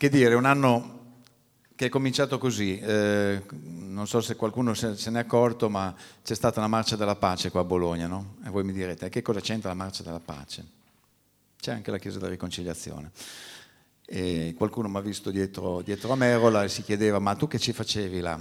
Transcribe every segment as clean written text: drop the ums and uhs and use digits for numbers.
Che dire, un anno che è cominciato così, non so se qualcuno se ne è accorto, ma c'è stata una marcia della pace qua a Bologna, no? E voi mi direte, che cosa c'entra la marcia della pace? C'è anche la Chiesa della Riconciliazione. E qualcuno mi ha visto dietro a Merola e si chiedeva, ma tu che ci facevi là?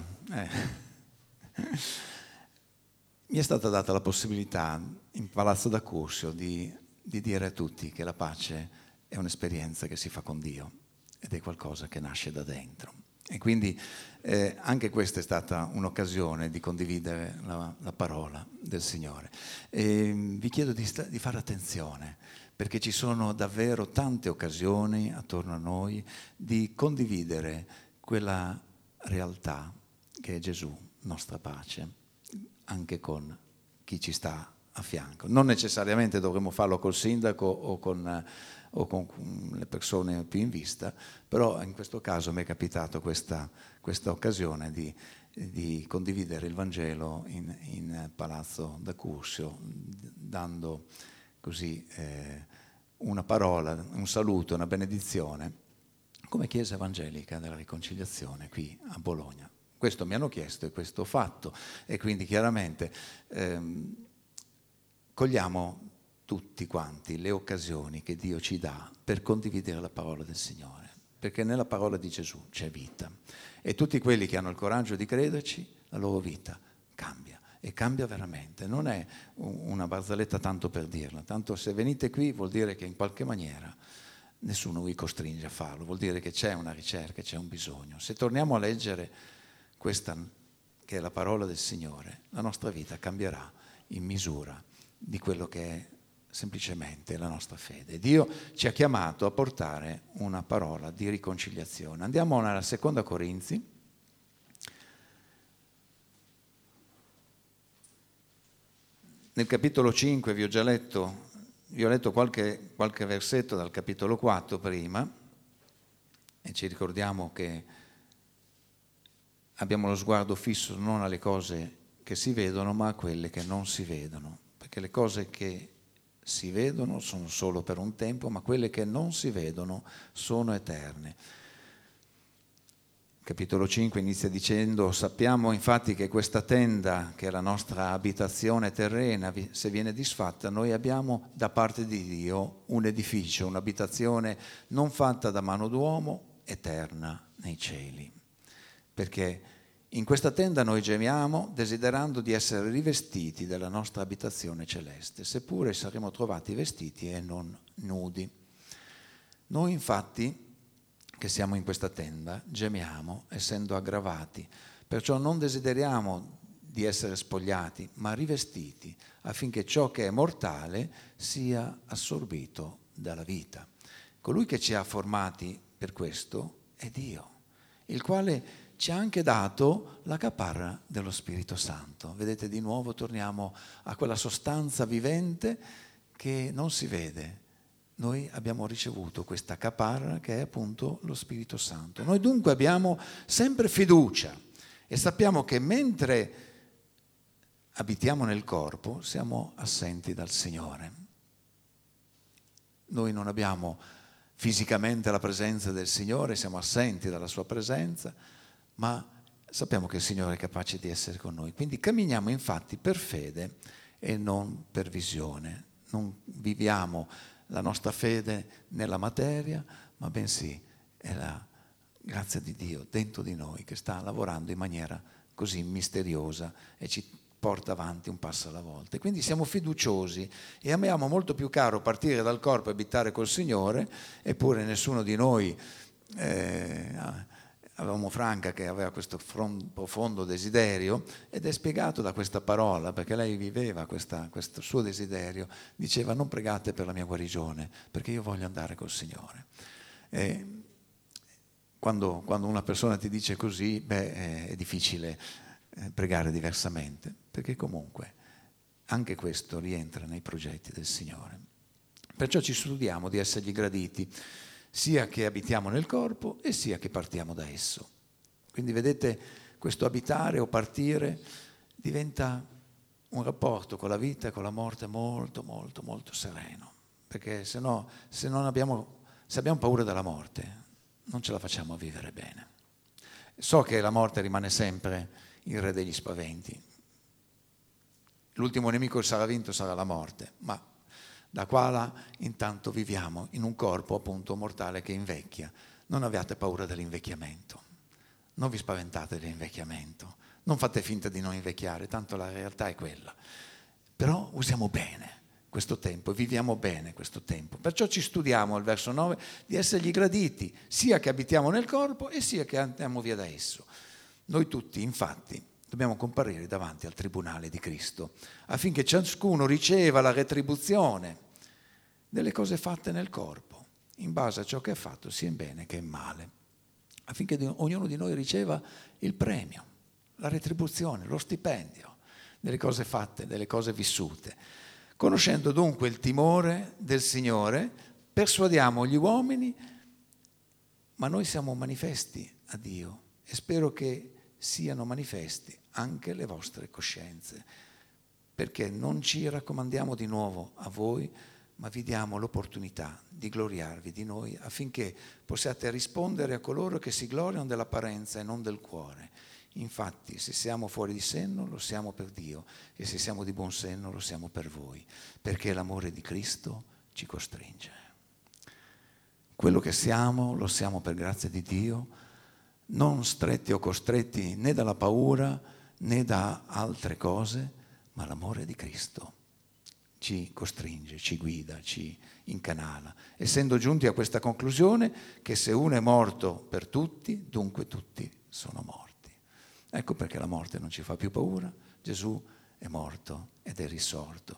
Mi è stata data la possibilità in Palazzo d'Acursio di dire a tutti che la pace è un'esperienza che si fa con Dio ed è qualcosa che nasce da dentro. E quindi anche questa è stata un'occasione di condividere la parola del Signore. E vi chiedo di fare attenzione, perché ci sono davvero tante occasioni attorno a noi di condividere quella realtà che è Gesù, nostra pace, anche con chi ci sta a fianco. Non necessariamente dovremmo farlo col sindaco o con le persone più in vista, però in questo caso mi è capitato questa occasione di condividere il Vangelo in Palazzo d'Acursio, dando così una parola, un saluto, una benedizione, come Chiesa Evangelica della Riconciliazione qui a Bologna. Questo mi hanno chiesto e questo ho fatto, e quindi chiaramente cogliamo tutti quanti le occasioni che Dio ci dà per condividere la parola del Signore, perché nella parola di Gesù c'è vita, e tutti quelli che hanno il coraggio di crederci, la loro vita cambia, e cambia veramente. Non è una barzelletta tanto per dirla, tanto se venite qui vuol dire che in qualche maniera nessuno vi costringe a farlo, vuol dire che c'è una ricerca, c'è un bisogno. Se torniamo a leggere questa che è la parola del Signore, la nostra vita cambierà in misura di quello che è semplicemente la nostra fede. Dio ci ha chiamato a portare una parola di riconciliazione. Andiamo nella seconda Corinzi. Nel capitolo 5 vi ho letto qualche versetto dal capitolo 4 prima, e ci ricordiamo che abbiamo lo sguardo fisso non alle cose che si vedono, ma a quelle che non si vedono, perché le cose che si vedono sono solo per un tempo, ma quelle che non si vedono sono eterne. Capitolo 5 inizia dicendo: sappiamo infatti che questa tenda, che è la nostra abitazione terrena, se viene disfatta, noi abbiamo da parte di Dio un edificio, un'abitazione non fatta da mano d'uomo, eterna nei cieli. Perché in questa tenda noi gemiamo desiderando di essere rivestiti della nostra abitazione celeste, seppure saremo trovati vestiti e non nudi. Noi infatti, che siamo in questa tenda, gemiamo essendo aggravati, perciò non desideriamo di essere spogliati, ma rivestiti, affinché ciò che è mortale sia assorbito dalla vita. Colui che ci ha formati per questo è Dio, il quale ci ha anche dato la caparra dello Spirito Santo. Vedete, di nuovo torniamo a quella sostanza vivente che non si vede. Noi abbiamo ricevuto questa caparra che è appunto lo Spirito Santo. Noi dunque abbiamo sempre fiducia e sappiamo che mentre abitiamo nel corpo siamo assenti dal Signore. Noi non abbiamo fisicamente la presenza del Signore, siamo assenti dalla Sua presenza, ma sappiamo che il Signore è capace di essere con noi. Quindi camminiamo infatti per fede e non per visione. Non viviamo la nostra fede nella materia, ma bensì è la grazia di Dio dentro di noi che sta lavorando in maniera così misteriosa e ci porta avanti un passo alla volta. E quindi siamo fiduciosi e amiamo molto più caro partire dal corpo e abitare col Signore, eppure nessuno di noi avevamo Franca che aveva questo profondo desiderio, ed è spiegato da questa parola, perché lei viveva questo suo desiderio. Diceva: non pregate per la mia guarigione, perché io voglio andare col Signore. E quando una persona ti dice così, è difficile pregare diversamente, perché comunque anche questo rientra nei progetti del Signore. Perciò ci studiamo di essergli graditi, sia che abitiamo nel corpo e sia che partiamo da esso. Quindi vedete, questo abitare o partire diventa un rapporto con la vita e con la morte molto, molto, molto sereno, perché se abbiamo paura della morte non ce la facciamo a vivere bene. So che la morte rimane sempre il re degli spaventi. L'ultimo nemico che sarà vinto sarà la morte, ma da qua là intanto viviamo in un corpo appunto mortale che invecchia. Non abbiate paura dell'invecchiamento, non vi spaventate dell'invecchiamento, non fate finta di non invecchiare, tanto la realtà è quella. Però usiamo bene questo tempo, viviamo bene questo tempo. Perciò ci studiamo al verso 9 di essergli graditi, sia che abitiamo nel corpo e sia che andiamo via da esso. Noi tutti, infatti, dobbiamo comparire davanti al tribunale di Cristo, affinché ciascuno riceva la retribuzione delle cose fatte nel corpo, in base a ciò che ha fatto, sia in bene che in male, affinché ognuno di noi riceva il premio, la retribuzione, lo stipendio delle cose fatte, delle cose vissute. Conoscendo dunque il timore del Signore, persuadiamo gli uomini, ma noi siamo manifesti a Dio e spero che siano manifesti anche le vostre coscienze, perché non ci raccomandiamo di nuovo a voi, ma vi diamo l'opportunità di gloriarvi di noi affinché possiate rispondere a coloro che si gloriano dell'apparenza e non del cuore. Infatti, se siamo fuori di senno, lo siamo per Dio, e se siamo di buon senno, lo siamo per voi, perché l'amore di Cristo ci costringe. Quello che siamo, lo siamo per grazia di Dio, non stretti o costretti né dalla paura né da altre cose, ma l'amore di Cristo ci costringe, ci guida, ci incanala, essendo giunti a questa conclusione che se uno è morto per tutti, dunque tutti sono morti. Ecco perché la morte non ci fa più paura. Gesù è morto ed è risorto,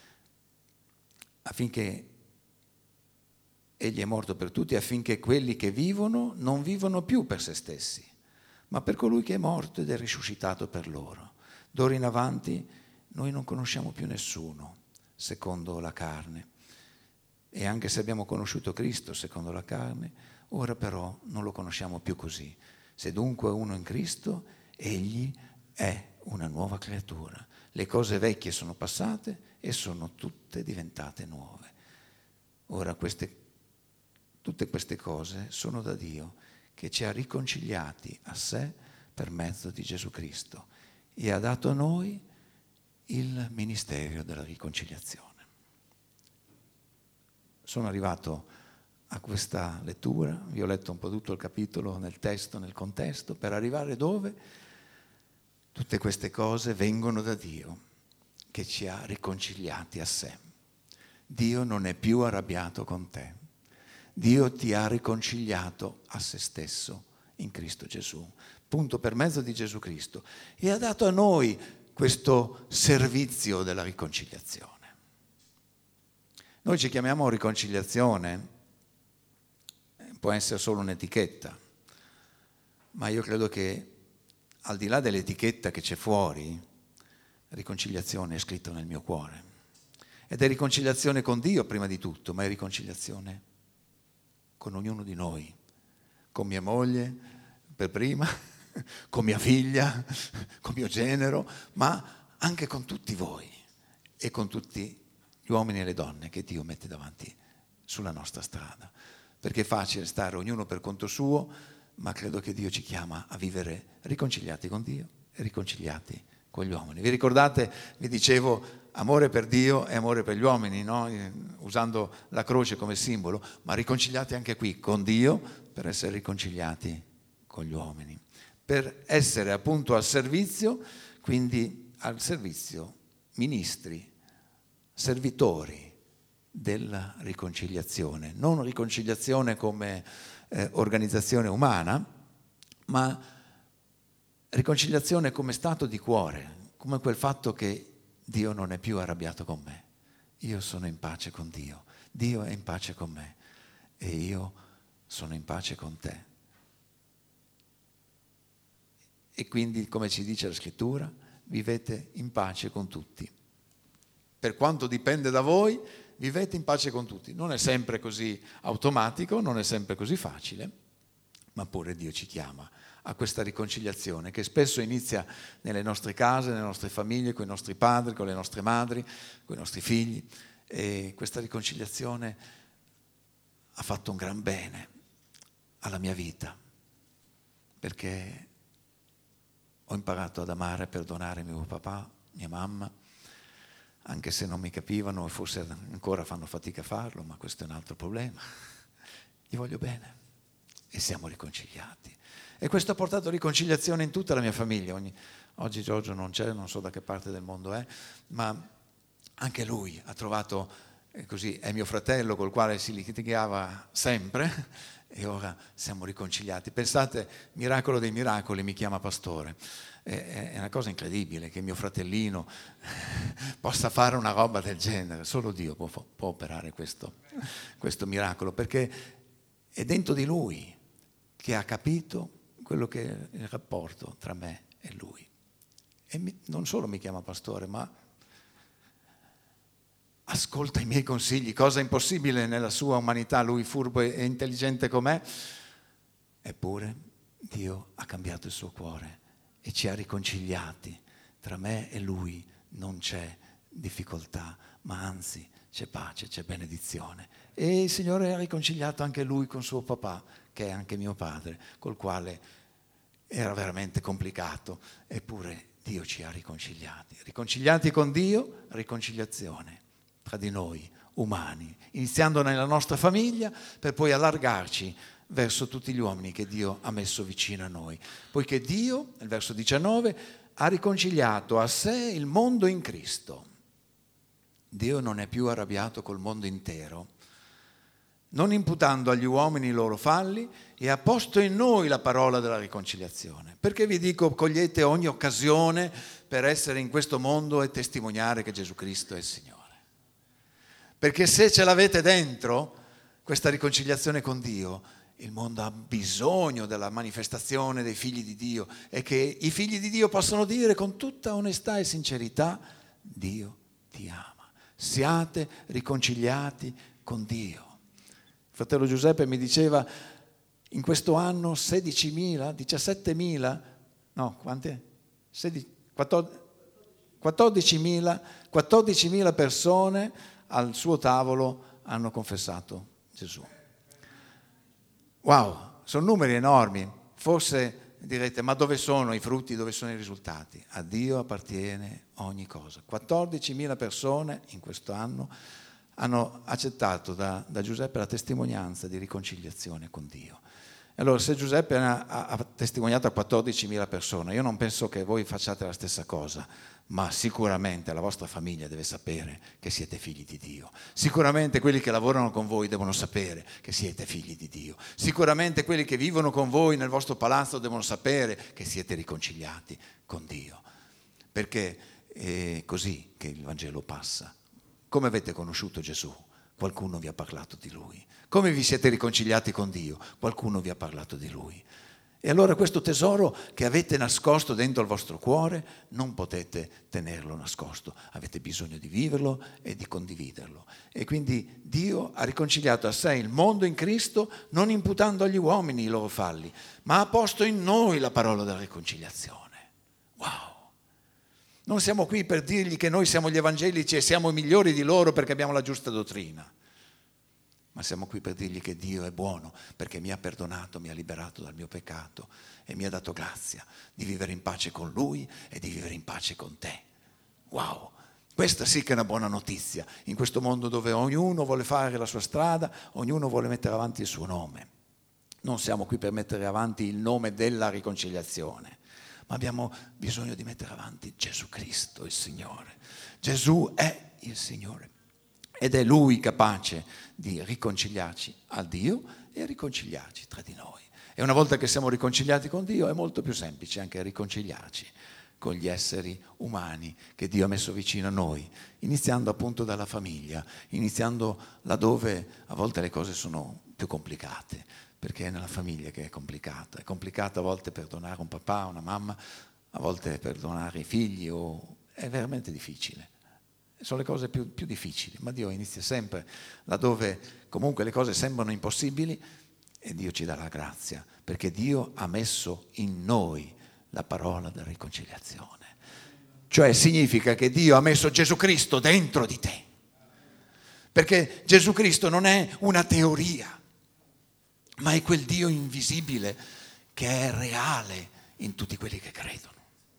affinché Egli è morto per tutti, affinché quelli che vivono non vivono più per se stessi, ma per colui che è morto ed è risuscitato per loro. D'ora in avanti noi non conosciamo più nessuno secondo la carne, e anche se abbiamo conosciuto Cristo secondo la carne, ora però non lo conosciamo più così. Se dunque uno è in Cristo, egli è una nuova creatura. Le cose vecchie sono passate e sono tutte diventate nuove. Ora tutte queste cose sono da Dio, che ci ha riconciliati a sé per mezzo di Gesù Cristo e ha dato a noi il ministero della riconciliazione. Sono arrivato a questa lettura, vi ho letto un po' tutto il capitolo nel testo, nel contesto, per arrivare dove? Tutte queste cose vengono da Dio, che ci ha riconciliati a sé. Dio non è più arrabbiato con te. Dio ti ha riconciliato a se stesso in Cristo Gesù, appunto per mezzo di Gesù Cristo, e ha dato a noi questo servizio della riconciliazione. Noi ci chiamiamo riconciliazione, può essere solo un'etichetta, ma io credo che al di là dell'etichetta che c'è fuori, riconciliazione è scritto nel mio cuore. Ed è riconciliazione con Dio prima di tutto, ma è riconciliazione con ognuno di noi, con mia moglie per prima, con mia figlia, con mio genero, ma anche con tutti voi e con tutti gli uomini e le donne che Dio mette davanti sulla nostra strada. Perché è facile stare ognuno per conto suo, ma credo che Dio ci chiama a vivere riconciliati con Dio e riconciliati con gli uomini. Vi ricordate, vi dicevo, amore per Dio e amore per gli uomini, no? Usando la croce come simbolo, ma riconciliati anche qui con Dio per essere riconciliati con gli uomini, per essere appunto al servizio, quindi al servizio, ministri, servitori della riconciliazione, non riconciliazione come organizzazione umana, ma riconciliazione come stato di cuore, come quel fatto che Dio non è più arrabbiato con me, io sono in pace con Dio, Dio è in pace con me e io sono in pace con te. E quindi, come ci dice la Scrittura, vivete in pace con tutti. Per quanto dipende da voi, vivete in pace con tutti. Non è sempre così automatico, non è sempre così facile, ma pure Dio ci chiama a questa riconciliazione che spesso inizia nelle nostre case, nelle nostre famiglie, con i nostri padri, con le nostre madri, con i nostri figli. E questa riconciliazione ha fatto un gran bene alla mia vita, perché ho imparato ad amare e perdonare mio papà, mia mamma, anche se non mi capivano e forse ancora fanno fatica a farlo, ma questo è un altro problema. Gli voglio bene e siamo riconciliati. E questo ha portato riconciliazione in tutta la mia famiglia. Oggi Giorgio non c'è, non so da che parte del mondo è, ma anche lui ha trovato, così, è mio fratello col quale si litigava sempre e ora siamo riconciliati. Pensate, miracolo dei miracoli, mi chiama pastore. È una cosa incredibile che mio fratellino possa fare una roba del genere. Solo Dio può operare questo miracolo, perché è dentro di lui che ha capito quello che è il rapporto tra me e lui. E non solo mi chiama pastore, ma ascolta i miei consigli, cosa impossibile nella sua umanità, lui furbo e intelligente com'è. Eppure Dio ha cambiato il suo cuore e ci ha riconciliati. Tra me e lui non c'è difficoltà, ma anzi c'è pace, c'è benedizione. E il Signore ha riconciliato anche lui con suo papà, che è anche mio padre, col quale era veramente complicato, eppure Dio ci ha riconciliati con Dio, riconciliazione tra di noi umani, iniziando nella nostra famiglia per poi allargarci verso tutti gli uomini che Dio ha messo vicino a noi. Poiché Dio, nel verso 19, ha riconciliato a sé il mondo in Cristo. Dio non è più arrabbiato col mondo intero, non imputando agli uomini i loro falli, e ha posto in noi la parola della riconciliazione. Perché vi dico, cogliete ogni occasione per essere in questo mondo e testimoniare che Gesù Cristo è il Signore. Perché se ce l'avete dentro, questa riconciliazione con Dio, il mondo ha bisogno della manifestazione dei figli di Dio e che i figli di Dio possano dire con tutta onestà e sincerità: Dio ti ama. Siate riconciliati con Dio. Il fratello Giuseppe mi diceva, in questo anno 16.000, 17.000, no, quante? 14.000 persone al suo tavolo hanno confessato Gesù. Wow, sono numeri enormi. Forse direte, ma dove sono i frutti, dove sono i risultati? A Dio appartiene ogni cosa. 14.000 persone in questo anno hanno accettato da Giuseppe la testimonianza di riconciliazione con Dio. Allora, se Giuseppe ha testimoniato a 14.000 persone, io non penso che voi facciate la stessa cosa, ma sicuramente la vostra famiglia deve sapere che siete figli di Dio. Sicuramente quelli che lavorano con voi devono sapere che siete figli di Dio. Sicuramente quelli che vivono con voi nel vostro palazzo devono sapere che siete riconciliati con Dio. Perché è così che il Vangelo passa. Come avete conosciuto Gesù? Qualcuno vi ha parlato di Lui. Come vi siete riconciliati con Dio? Qualcuno vi ha parlato di Lui. E allora questo tesoro che avete nascosto dentro il vostro cuore non potete tenerlo nascosto, avete bisogno di viverlo e di condividerlo. E quindi Dio ha riconciliato a sé il mondo in Cristo, non imputando agli uomini i loro falli, ma ha posto in noi la parola della riconciliazione. Wow! Non siamo qui per dirgli che noi siamo gli evangelici e siamo migliori di loro perché abbiamo la giusta dottrina. Ma siamo qui per dirgli che Dio è buono perché mi ha perdonato, mi ha liberato dal mio peccato e mi ha dato grazia di vivere in pace con Lui e di vivere in pace con te. Wow! Questa sì che è una buona notizia in questo mondo dove ognuno vuole fare la sua strada, ognuno vuole mettere avanti il suo nome. Non siamo qui per mettere avanti il nome della riconciliazione, ma abbiamo bisogno di mettere avanti Gesù Cristo, il Signore. Gesù è il Signore. Ed è Lui capace di riconciliarci a Dio e riconciliarci tra di noi. E una volta che siamo riconciliati con Dio è molto più semplice anche riconciliarci con gli esseri umani che Dio ha messo vicino a noi, iniziando appunto dalla famiglia, iniziando laddove a volte le cose sono più complicate, perché è nella famiglia che è complicato. È complicato a volte perdonare un papà, una mamma, a volte perdonare i figli, è veramente difficile. Sono le cose più difficili, ma Dio inizia sempre laddove comunque le cose sembrano impossibili e Dio ci dà la grazia, perché Dio ha messo in noi la parola della riconciliazione. Cioè significa che Dio ha messo Gesù Cristo dentro di te, perché Gesù Cristo non è una teoria. ma è quel Dio invisibile che è reale in tutti quelli che credono.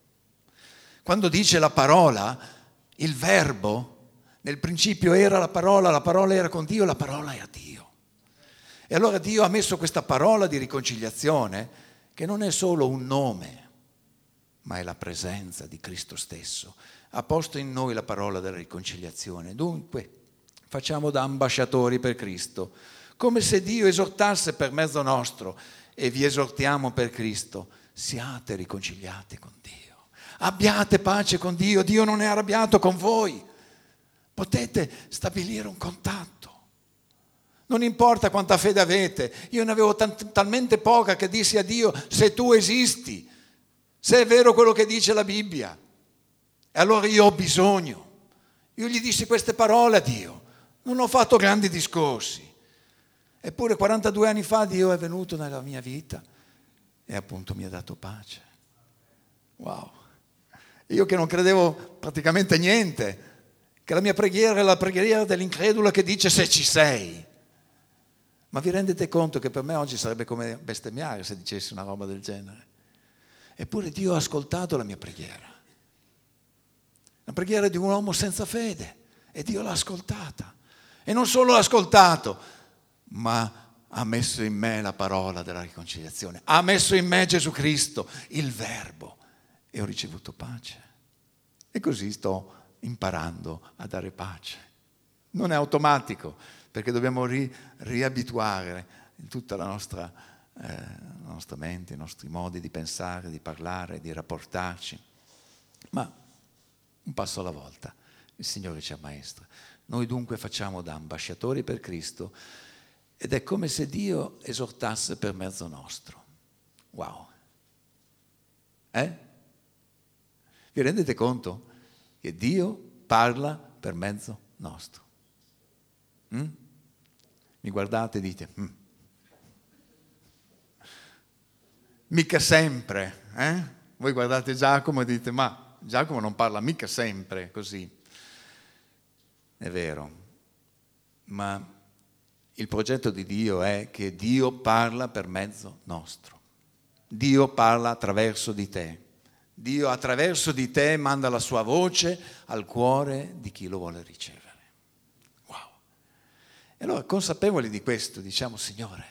Quando dice la parola, il verbo, nel principio era la parola era con Dio, la parola era Dio. E allora Dio ha messo questa parola di riconciliazione che non è solo un nome, ma è la presenza di Cristo stesso. Ha posto in noi la parola della riconciliazione. Dunque, facciamo da ambasciatori per Cristo, come se Dio esortasse per mezzo nostro, e vi esortiamo per Cristo, siate riconciliati con Dio. Abbiate pace con Dio, Dio non è arrabbiato con voi. Potete stabilire un contatto. Non importa quanta fede avete, io ne avevo talmente poca che dissi a Dio, se tu esisti, se è vero quello che dice la Bibbia, e allora io ho bisogno. Io gli dissi queste parole a Dio, non ho fatto grandi discorsi. Eppure 42 anni fa Dio è venuto nella mia vita e appunto mi ha dato pace. Wow! Io che non credevo praticamente niente, che la mia preghiera è la preghiera dell'incredulo che dice se ci sei. Ma vi rendete conto che per me oggi sarebbe come bestemmiare se dicessi una roba del genere? Eppure Dio ha ascoltato la mia preghiera. La preghiera di un uomo senza fede, e Dio l'ha ascoltata. E non solo l'ha ascoltato, ma ha messo in me la parola della riconciliazione, ha messo in me Gesù Cristo, il Verbo, e ho ricevuto pace. E così sto imparando a dare pace. Non è automatico, perché dobbiamo riabituare tutta la nostra mente, i nostri modi di pensare, di parlare, di rapportarci. Ma un passo alla volta, il Signore ci ammaestra. Noi dunque facciamo da ambasciatori per Cristo, ed è come se Dio esortasse per mezzo nostro. Wow! Vi rendete conto che Dio parla per mezzo nostro? Mi guardate e dite, mica sempre, Voi guardate Giacomo e dite, ma Giacomo non parla mica sempre così. È vero, ma il progetto di Dio è che Dio parla per mezzo nostro. Dio parla attraverso di te. Dio attraverso di te manda la sua voce al cuore di chi lo vuole ricevere. Wow! E allora, consapevoli di questo, diciamo, Signore,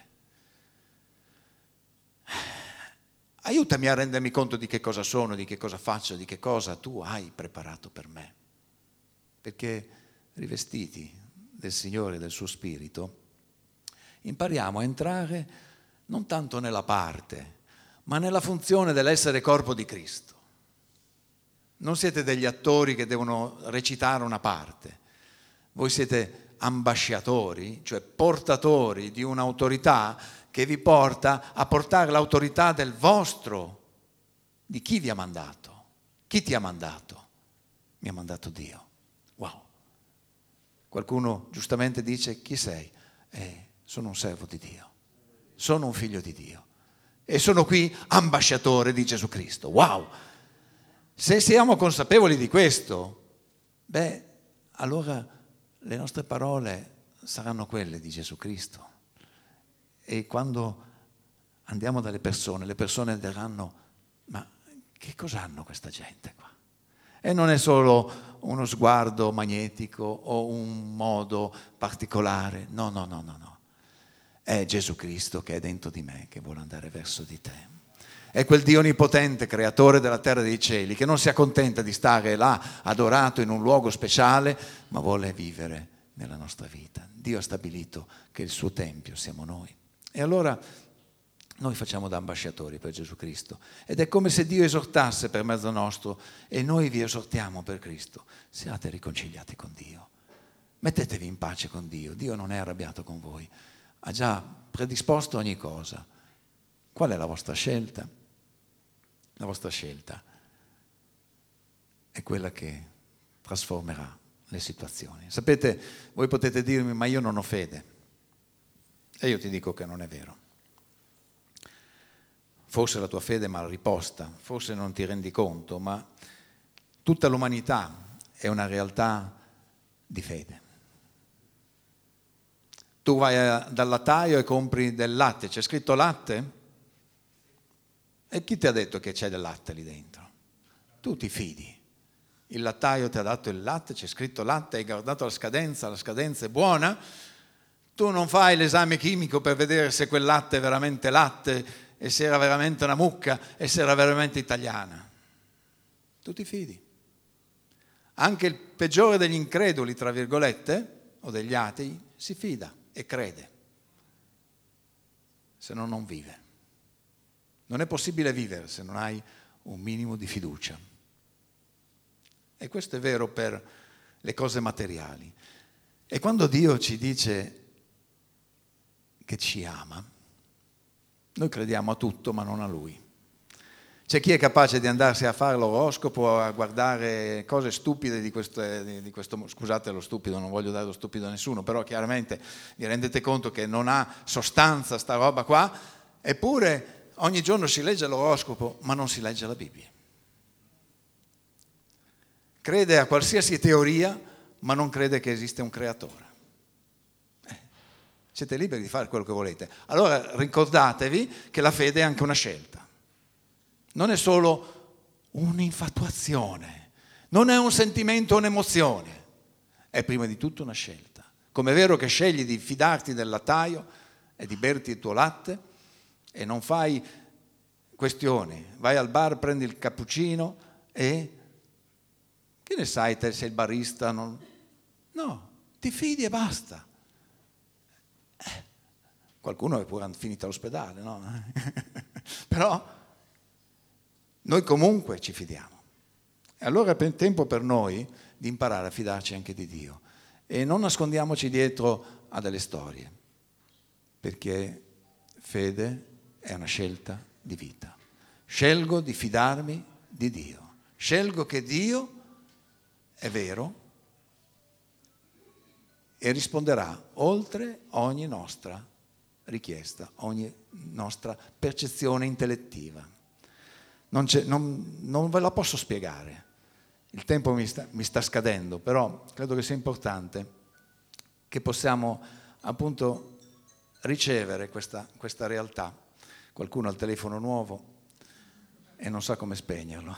aiutami a rendermi conto di che cosa sono, di che cosa faccio, di che cosa tu hai preparato per me. Perché rivestiti del Signore e del suo Spirito, impariamo a entrare non tanto nella parte, ma nella funzione dell'essere corpo di Cristo. Non siete degli attori che devono recitare una parte. Voi siete ambasciatori, cioè portatori di un'autorità che vi porta a portare l'autorità del vostro, di chi vi ha mandato. Chi ti ha mandato? Mi ha mandato Dio. Wow! Qualcuno giustamente dice, chi sei? Sono un servo di Dio, sono un figlio di Dio e sono qui ambasciatore di Gesù Cristo. Wow! Se siamo consapevoli di questo, allora le nostre parole saranno quelle di Gesù Cristo. E quando andiamo dalle persone, le persone diranno, ma che cos'hanno questa gente qua? E non è solo uno sguardo magnetico o un modo particolare, no. È Gesù Cristo che è dentro di me, che vuole andare verso di te. È quel Dio onnipotente, creatore della terra e dei cieli, che non si accontenta di stare là adorato in un luogo speciale, ma vuole vivere nella nostra vita. Dio ha stabilito che il suo tempio siamo noi. E allora noi facciamo da ambasciatori per Gesù Cristo. Ed è come se Dio esortasse per mezzo nostro, e noi vi esortiamo per Cristo. Siate riconciliati con Dio. Mettetevi in pace con Dio. Dio non è arrabbiato con voi. Ha già predisposto ogni cosa. Qual è la vostra scelta? La vostra scelta è quella che trasformerà le situazioni. Sapete, voi potete dirmi, ma io non ho fede. E io ti dico che non è vero. Forse la tua fede è mal riposta, forse non ti rendi conto, ma tutta l'umanità è una realtà di fede. Tu vai dal lattaio e compri del latte, c'è scritto latte? E chi ti ha detto che c'è del latte lì dentro? Tu ti fidi. Il lattaio ti ha dato il latte, c'è scritto latte, hai guardato la scadenza è buona. Tu non fai l'esame chimico per vedere se quel latte è veramente latte e se era veramente una mucca e se era veramente italiana. Tu ti fidi. Anche il peggiore degli increduli, tra virgolette, o degli atei, si fida e crede, se no non vive. Non è possibile vivere se non hai un minimo di fiducia. E questo è vero per le cose materiali. E quando Dio ci dice che ci ama, noi crediamo a tutto ma non a Lui. C'è chi è capace di andarsi a fare l'oroscopo, a guardare cose stupide di questo, scusate lo stupido, non voglio dare lo stupido a nessuno, però chiaramente vi rendete conto che non ha sostanza sta roba qua, eppure ogni giorno si legge l'oroscopo ma non si legge la Bibbia. Crede a qualsiasi teoria ma non crede che esiste un creatore. Siete liberi di fare quello che volete. Allora ricordatevi che la fede è anche una scelta. Non è solo un'infatuazione, non è un sentimento o un'emozione, è prima di tutto una scelta. Come è vero che scegli di fidarti del lattaio e di berti il tuo latte e non fai questioni, vai al bar, prendi il cappuccino e che ne sai te se il barista non... No, ti fidi e basta. Qualcuno è pure finito all'ospedale, no? Però noi comunque ci fidiamo. E allora è tempo per noi di imparare a fidarci anche di Dio. E non nascondiamoci dietro a delle storie, perché fede è una scelta di vita. Scelgo di fidarmi di Dio. Scelgo che Dio è vero e risponderà oltre ogni nostra richiesta, ogni nostra percezione intellettiva. Non ve la posso spiegare, il tempo mi sta scadendo, però credo che sia importante che possiamo appunto ricevere questa realtà. Qualcuno ha il telefono nuovo e non sa come spegnerlo,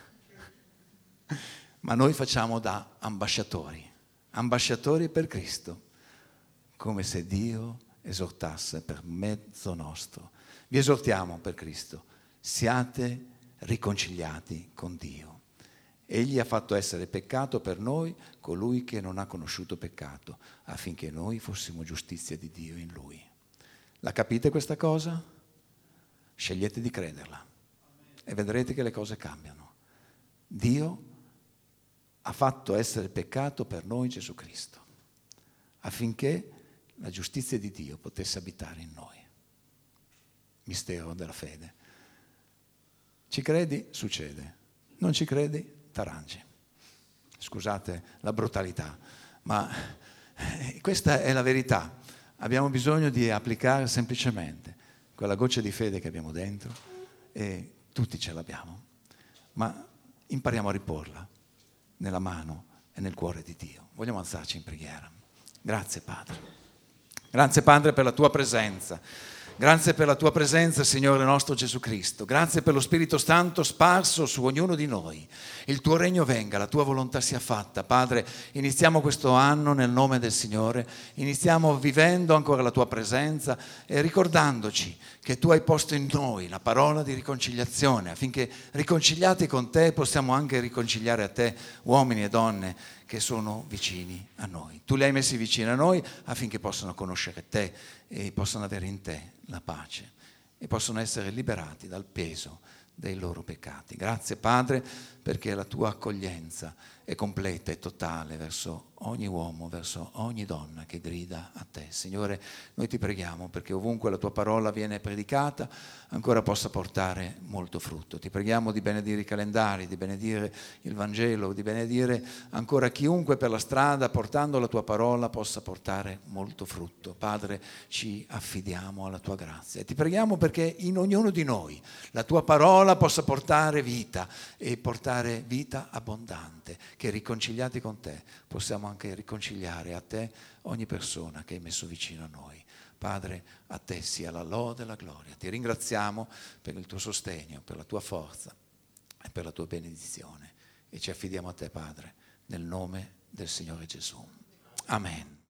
ma noi facciamo da ambasciatori per Cristo, come se Dio esortasse per mezzo nostro. Vi esortiamo per Cristo, siate riconciliati con Dio. Egli ha fatto essere peccato per noi colui che non ha conosciuto peccato, affinché noi fossimo giustizia di Dio in Lui. La capite questa cosa? Scegliete di crederla e vedrete che le cose cambiano. Dio ha fatto essere peccato per noi Gesù Cristo, affinché la giustizia di Dio potesse abitare in noi. Mistero della fede. Ci credi? Succede. Non ci credi? T'arrangi. Scusate la brutalità, ma questa è la verità. Abbiamo bisogno di applicare semplicemente quella goccia di fede che abbiamo dentro e tutti ce l'abbiamo, ma impariamo a riporla nella mano e nel cuore di Dio. Vogliamo alzarci in preghiera. Grazie Padre. Grazie Padre per la tua presenza. Grazie per la tua presenza, Signore nostro Gesù Cristo. Grazie per lo Spirito Santo sparso su ognuno di noi. Il tuo regno venga, la tua volontà sia fatta. Padre, iniziamo questo anno nel nome del Signore, iniziamo vivendo ancora la tua presenza e ricordandoci che tu hai posto in noi la parola di riconciliazione, affinché riconciliati con te possiamo anche riconciliare a te uomini e donne che sono vicini a noi. Tu li hai messi vicini a noi affinché possano conoscere te e possano avere in te la pace e possono essere liberati dal peso dei loro peccati. Grazie Padre perché la tua accoglienza è completa e totale verso ogni uomo, verso ogni donna che grida a te. Signore, noi ti preghiamo perché ovunque la tua parola viene predicata ancora possa portare molto frutto. Ti preghiamo di benedire i calendari, di benedire il Vangelo, di benedire ancora chiunque per la strada portando la tua parola possa portare molto frutto. Padre, ci affidiamo alla tua grazia e ti preghiamo perché in ognuno di noi la tua parola possa portare vita e portare vita abbondante, che riconciliati con te possiamo anche riconciliare a te ogni persona che hai messo vicino a noi. Padre, a te sia la lode e la gloria. Ti ringraziamo per il tuo sostegno, per la tua forza e per la tua benedizione. E ci affidiamo a te, Padre, nel nome del Signore Gesù. Amen.